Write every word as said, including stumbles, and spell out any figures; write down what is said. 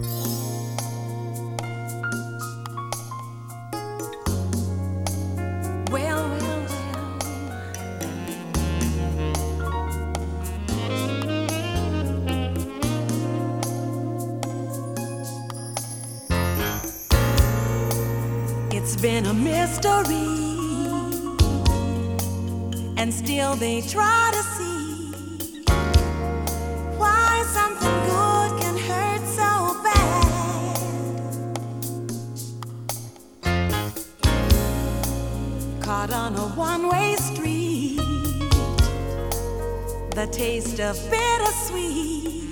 Well, well, well. It's been a mystery, and still they try to see why something good can hurt so bad. Caught on a one-way street, the taste of bittersweet